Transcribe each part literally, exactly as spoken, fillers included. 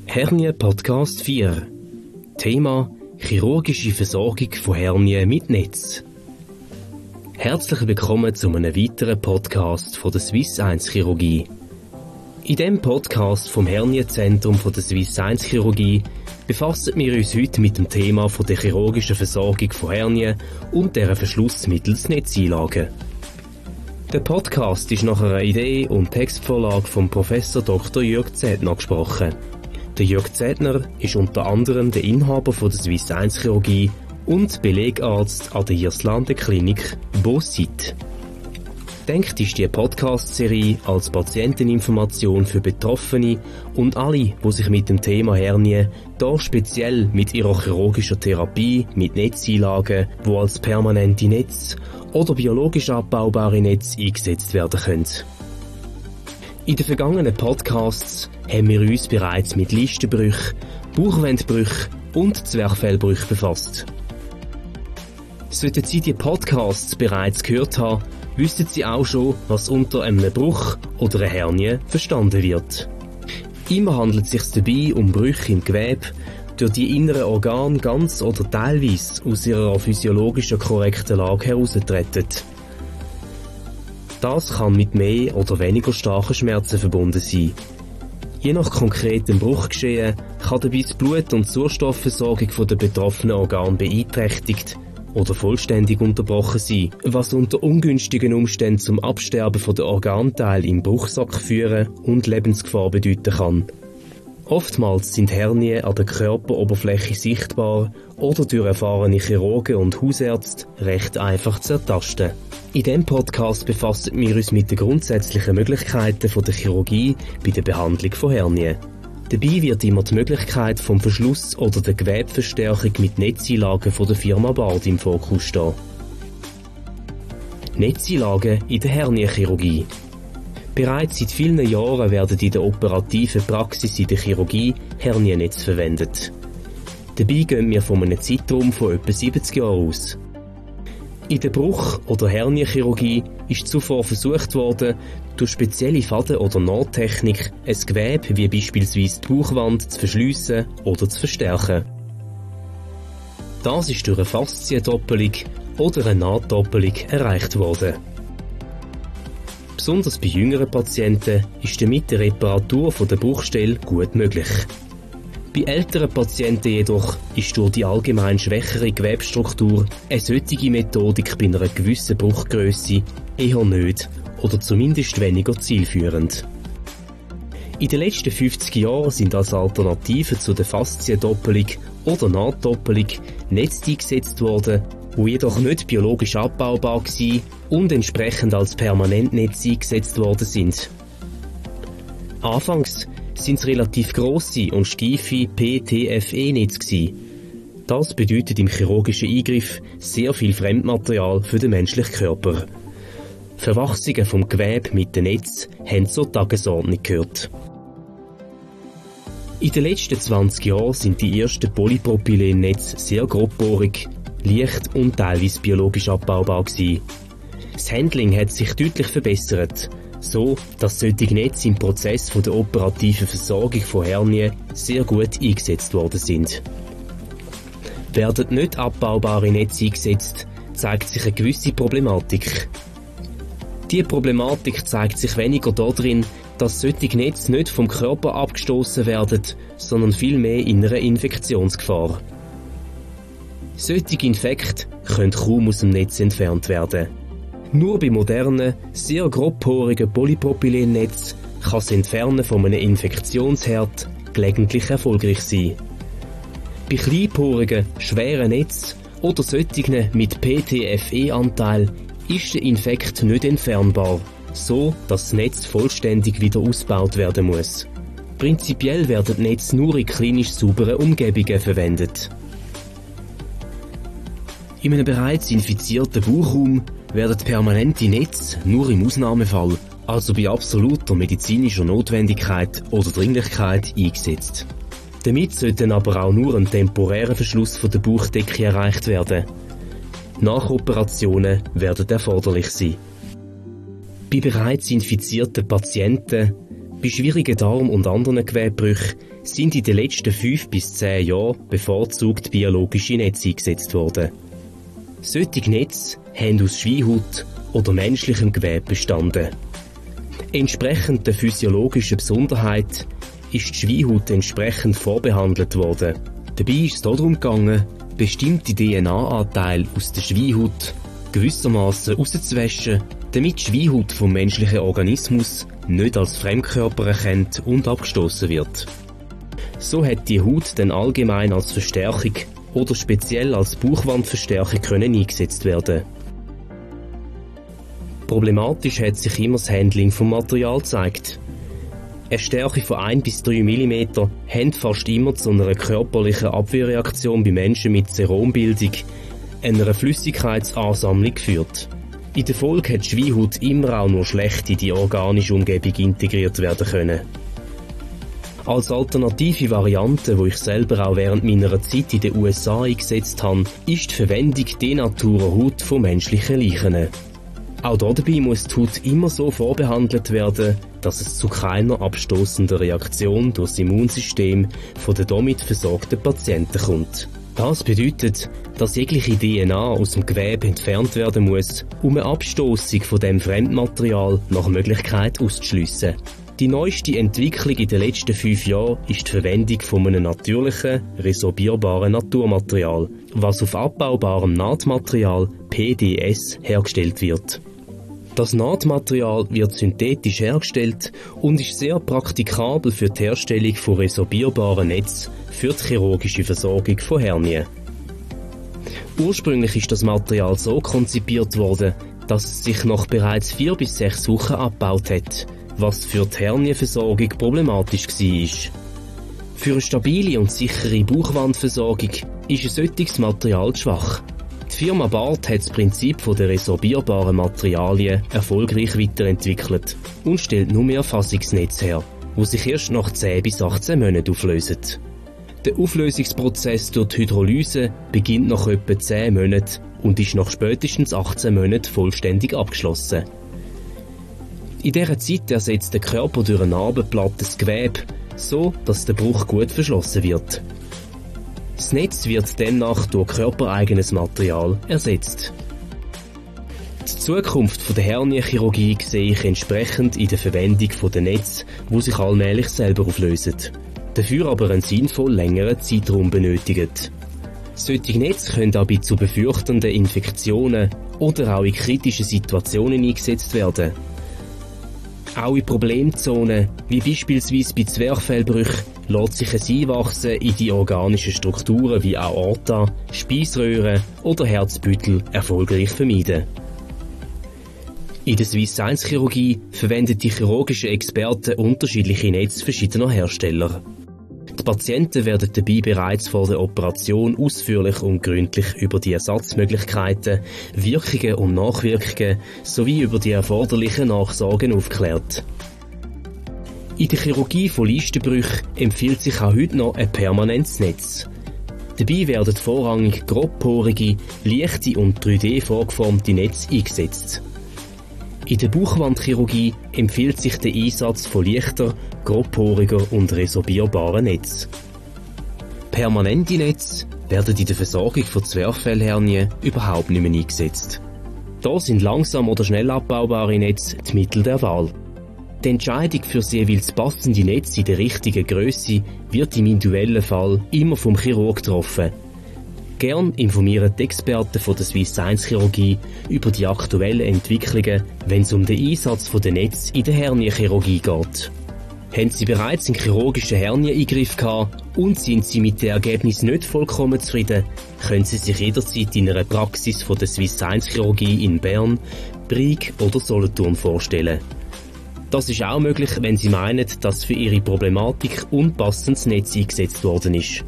Hernie Podcast vier. Thema: chirurgische Versorgung von Hernie mit Netz. Herzlich willkommen zu einem weiteren Podcast von der Swiss eins Chirurgie. In diesem Podcast vom Hernienzentrum von der Swiss eins Chirurgie befassen wir uns heute mit dem Thema von der chirurgischen Versorgung von Hernien und deren Verschluss mittels Netzeinlagen. Der Podcast ist nach einer Idee und Textvorlage von Professor Doktor Jürg Zedner gesprochen. Der Jürg Zedner ist unter anderem der Inhaber von der Swiss eins Chirurgie und Belegarzt an der Irlande Klinik Beausite. Denkt ist die Podcast-Serie als Patienteninformation für Betroffene und alle, die sich mit dem Thema Hernie, da speziell mit ihrer chirurgischen Therapie mit Netzeinlagen, die als permanente Netz oder biologisch abbaubare Netze eingesetzt werden können. In den vergangenen Podcasts haben wir uns bereits mit Listenbrüchen, Bauchwandbrüchen und Zwerchfellbrüchen befasst. Sollten Sie die Podcasts bereits gehört haben, wissen Sie auch schon, was unter einem Bruch oder einer Hernie verstanden wird. Immer handelt es sich dabei um Brüche im Gewebe, durch die inneren Organe ganz oder teilweise aus ihrer physiologischen korrekten Lage heraustreten. Das kann mit mehr oder weniger starken Schmerzen verbunden sein. Je nach konkretem Bruchgeschehen kann dabei die Blut- und Sauerstoffversorgung der betroffenen Organe beeinträchtigt oder vollständig unterbrochen sein, was unter ungünstigen Umständen zum Absterben der Organteile im Bruchsack führen und Lebensgefahr bedeuten kann. Oftmals sind Hernien an der Körperoberfläche sichtbar oder durch erfahrene Chirurgen und Hausärzte recht einfach zu ertasten. In diesem Podcast befassen wir uns mit den grundsätzlichen Möglichkeiten der Chirurgie bei der Behandlung von Hernien. Dabei wird immer die Möglichkeit vom Verschluss oder der Gewebeverstärkung mit Netzeinlagen von der Firma Bard im Fokus stehen. Netzeinlagen in der Hernienchirurgie. Bereits seit vielen Jahren werden in der operativen Praxis in der Chirurgie Herniennetze verwendet. Dabei gehen wir von einem Zeitraum von etwa siebzig Jahren aus. In der Bruch- oder Hernienchirurgie ist zuvor versucht worden, durch spezielle Faden- oder Nahttechnik ein Gewebe wie beispielsweise die Bauchwand zu verschliessen oder zu verstärken. Das ist durch eine Fasziendoppelung oder eine Nahtdoppelung erreicht worden. Besonders bei jüngeren Patienten ist damit die Reparatur von der Bruchstelle gut möglich. Bei älteren Patienten jedoch ist durch die allgemein schwächere Gewebestruktur eine solche Methodik bei einer gewissen Bruchgrösse eher nicht oder zumindest weniger zielführend. In den letzten fünfzig Jahren sind als Alternative zu der Fasziendoppelung oder Nahtdoppelung Netze eingesetzt worden, die jedoch nicht biologisch abbaubar waren und entsprechend als Permanentnetze eingesetzt worden sind. Anfangs sind es relativ grosse und steife P T F E-Netze gewesen. Das bedeutet im chirurgischen Eingriff sehr viel Fremdmaterial für den menschlichen Körper. Verwachsungen vom Gewebe mit dem Netz haben zur Tagesordnung gehört. In den letzten zwanzig Jahren sind die ersten Polypropylen-Netze sehr grobporig, leicht und teilweise biologisch abbaubar gewesen. Das Handling hat sich deutlich verbessert, so dass solche Netze im Prozess von der operativen Versorgung von Hernien sehr gut eingesetzt worden sind. Werden nicht abbaubare Netze eingesetzt, zeigt sich eine gewisse Problematik. Diese Problematik zeigt sich weniger darin, dass solche Netze nicht vom Körper abgestoßen werden, sondern vielmehr in einer Infektionsgefahr. Solche Infekte können kaum aus dem Netz entfernt werden. Nur bei modernen, sehr grobporigen Polypropylennetzen kann das Entfernen von einem Infektionsherd gelegentlich erfolgreich sein. Bei kleinporigen, schweren Netzen oder solchen mit P T F E-Anteil ist der Infekt nicht entfernbar, so dass das Netz vollständig wieder ausgebaut werden muss. Prinzipiell werden die Netze nur in klinisch sauberen Umgebungen verwendet. In einem bereits infizierten Bauchraum werden permanente Netze nur im Ausnahmefall, also bei absoluter medizinischer Notwendigkeit oder Dringlichkeit, eingesetzt. Damit sollte aber auch nur ein temporärer Verschluss von der Bauchdecke erreicht werden. Nachoperationen werden erforderlich sein. Bei bereits infizierten Patienten Bei schwierigen Darm- und anderen Gewebebrüchen sind in den letzten fünf bis zehn Jahren bevorzugt biologische Netze eingesetzt worden. Solche Netze haben aus Schweinhaut oder menschlichem Gewebe bestanden. Entsprechend der physiologischen Besonderheit ist die Schweinhaut entsprechend vorbehandelt worden. Dabei ist es darum gegangen, bestimmte D N A-Anteile aus der Schweinhaut gewissermaßen rauszuwaschen, damit die Schweinhaut vom menschlichen Organismus nicht als Fremdkörper erkannt und abgestoßen wird. So hat die Haut dann allgemein als Verstärkung oder speziell als Bauchwandverstärkung können eingesetzt werden. Problematisch hat sich immer das Handling vom Material gezeigt. Eine Stärke von ein bis drei Millimeter hat fast immer zu einer körperlichen Abwehrreaktion bei Menschen mit Serumbildung, einer Flüssigkeitsansammlung geführt. In der Folge hat die Schweinhaut immer auch nur schlecht in die organische Umgebung integriert werden können. Als alternative Variante, die ich selber auch während meiner Zeit in den U S A eingesetzt habe, ist die Verwendung denaturer Haut von menschlichen Leichen. Auch dabei muss die Haut immer so vorbehandelt werden, dass es zu keiner abstoßenden Reaktion durch das Immunsystem von den damit versorgten Patienten kommt. Das bedeutet, dass jegliche D N A aus dem Gewebe entfernt werden muss, um eine Abstoßung von dem Fremdmaterial nach Möglichkeit auszuschliessen. Die neueste Entwicklung in den letzten fünf Jahren ist die Verwendung von einem natürlichen, resorbierbaren Naturmaterial, was auf abbaubarem Nahtmaterial P D S hergestellt wird. Das Nahtmaterial wird synthetisch hergestellt und ist sehr praktikabel für die Herstellung von resorbierbaren Netzen für die chirurgische Versorgung von Hernien. Ursprünglich ist das Material so konzipiert worden, dass es sich nach bereits vier bis sechs Wochen abgebaut hat, was für die Hernienversorgung problematisch war. Für eine stabile und sichere Bauchwandversorgung ist ein solches Material zu schwach. Die Firma Barth hat das Prinzip der resorbierbaren Materialien erfolgreich weiterentwickelt und stellt nur mehr Fassungsnetze her, die sich erst nach zehn bis achtzehn Monaten auflösen. Der Auflösungsprozess durch die Hydrolyse beginnt nach etwa zehn Monaten und ist nach spätestens achtzehn Monaten vollständig abgeschlossen. In dieser Zeit ersetzt der Körper durch ein Narbenblatt das Gewebe, so dass der Bruch gut verschlossen wird. Das Netz wird demnach durch körpereigenes Material ersetzt. Die Zukunft der Hernienchirurgie sehe ich entsprechend in der Verwendung der Netze, die sich allmählich selber auflösen, dafür aber einen sinnvoll längeren Zeitraum benötigen. Solche Netze können aber zu befürchtenden Infektionen oder auch in kritischen Situationen eingesetzt werden. Auch in Problemzonen, wie beispielsweise bei Zwerchfellbrüchen, lässt sich ein Einwachsen in die organischen Strukturen wie Aorta, Speiseröhre oder Herzbüttel erfolgreich vermeiden. In der Swiss eins Chirurgie verwenden die chirurgischen Experten unterschiedliche Netze verschiedener Hersteller. Die Patienten werden dabei bereits vor der Operation ausführlich und gründlich über die Ersatzmöglichkeiten, Wirkungen und Nachwirkungen sowie über die erforderlichen Nachsorgen aufgeklärt. In der Chirurgie von Leistenbrüchen empfiehlt sich auch heute noch ein permanentes Netz. Dabei werden vorrangig grobporige, leichte und drei D vorgeformte Netze eingesetzt. In der Bauchwandchirurgie empfiehlt sich der Einsatz von leichter, grobporiger und resorbierbaren Netzen. Permanente Netze werden in der Versorgung von Zwerchfellhernien überhaupt nicht mehr eingesetzt. Da sind langsam oder schnell abbaubare Netze die Mittel der Wahl. Die Entscheidung für das jeweils passende Netz in der richtigen Grösse wird im individuellen Fall immer vom Chirurg getroffen. Gern informieren die Experten von der Swiss eins Chirurgie über die aktuellen Entwicklungen, wenn es um den Einsatz der Netze in der Hernienchirurgie geht. Haben Sie bereits einen chirurgischen Hernieneingriff gehabt und sind Sie mit dem Ergebnis nicht vollkommen zufrieden, können Sie sich jederzeit in einer Praxis von der Swiss eins Chirurgie in Bern, Brig oder Solothurn vorstellen. Das ist auch möglich, wenn Sie meinen, dass für Ihre Problematik unpassendes Netz eingesetzt worden ist.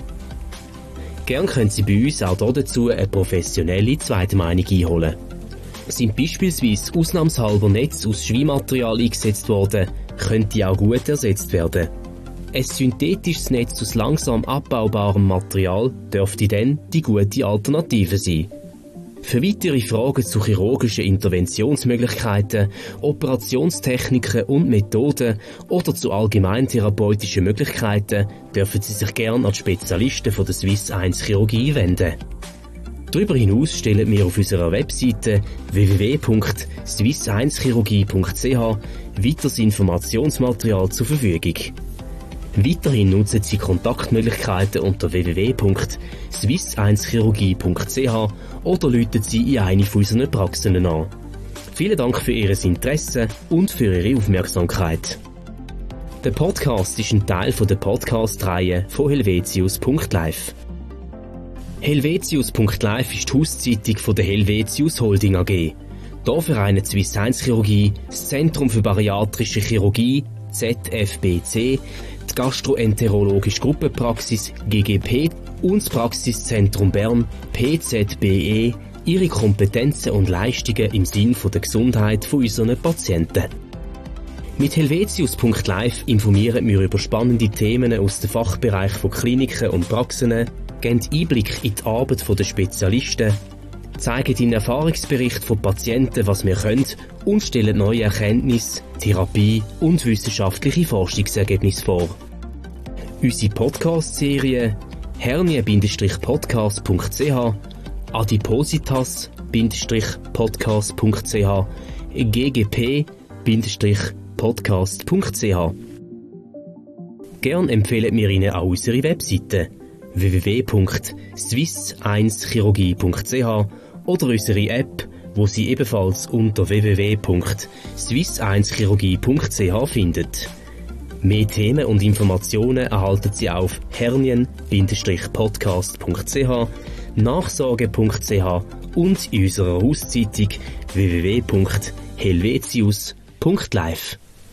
Gern können Sie bei uns auch dazu eine professionelle Zweitmeinung einholen. Sind beispielsweise ausnahmshalber Netze aus Schweinmaterial eingesetzt worden, können die auch gut ersetzt werden. Ein synthetisches Netz aus langsam abbaubarem Material dürfte dann die gute Alternative sein. Für weitere Fragen zu chirurgischen Interventionsmöglichkeiten, Operationstechniken und Methoden oder zu allgemeintherapeutischen Möglichkeiten dürfen Sie sich gerne an die Spezialisten von der Swiss eins Chirurgie wenden. Darüber hinaus stellen wir auf unserer Webseite w w w punkt swiss eins chirurgie punkt c h weiteres Informationsmaterial zur Verfügung. Weiterhin nutzen Sie Kontaktmöglichkeiten unter w w w punkt swiss eins chirurgie punkt c h oder rufen Sie in eine von unseren Praxen an. Vielen Dank für Ihr Interesse und für Ihre Aufmerksamkeit. Der Podcast ist ein Teil der Podcast-Reihe von helvetius punkt live. helvetius punkt live ist die Hauszeitung von der Helvetius Holding A G. Hier vereinen die Swiss eins Chirurgie, das Zentrum für bariatrische Chirurgie, Z F B C, die Gastroenterologische Gruppenpraxis G G P und das Praxiszentrum Bern P Z B E ihre Kompetenzen und Leistungen im Sinn der Gesundheit von unseren Patienten. Mit helvetius punkt live informieren wir über spannende Themen aus dem Fachbereich von Kliniken und Praxen, geben Einblick in die Arbeit der Spezialisten, zeigen in Erfahrungsberichten von Patienten, was wir können und stellen neue Erkenntnisse, Therapie und wissenschaftliche Forschungsergebnisse vor. Unsere Podcast-Serie hernie Podcast punkt c h, adipositas Podcast punkt c h, G G P Podcast punkt c h. Gern empfehlen wir Ihnen auch unsere Webseite w w w punkt swiss eins chirurgie punkt c h oder unsere App, wo Sie ebenfalls unter w w w punkt swiss eins chirurgie punkt c h finden. Mehr Themen und Informationen erhalten Sie auf hernien Podcast punkt c h, nachsorge punkt c h und in unserer Hauszeitung w w w punkt helvetius punkt live.